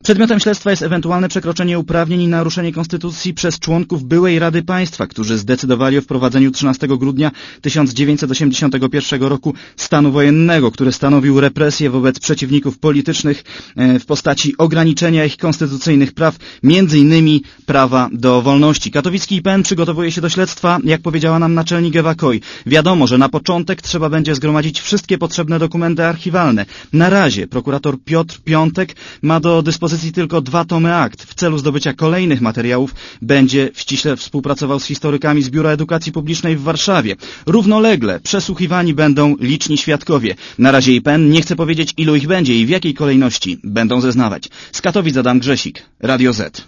Przedmiotem śledztwa jest ewentualne przekroczenie uprawnień i naruszenie konstytucji przez członków byłej Rady Państwa, którzy zdecydowali o wprowadzeniu 13 grudnia 1981 roku stanu wojennego, który stanowił represję wobec przeciwników politycznych w postaci ograniczenia ich konstytucyjnych praw, między innymi prawa do wolności. Katowicki IPN przygotowuje się do śledztwa, jak powiedziała nam naczelnik Ewa Koj. Wiadomo, że na początek trzeba będzie zgromadzić wszystkie potrzebne dokumenty archiwalne. Na razie prokurator Piotr Piątek ma do dyspozycji tylko 2 tomy akt. W celu zdobycia kolejnych materiałów będzie ściśle współpracował z historykami z Biura Edukacji Publicznej w Warszawie. Równolegle przesłuchiwani będą liczni świadkowie. Na razie IPN nie chce powiedzieć, ilu ich będzie i w jakiej kolejności będą zeznawać. Z Katowic Adam Grzesik, Radio Z.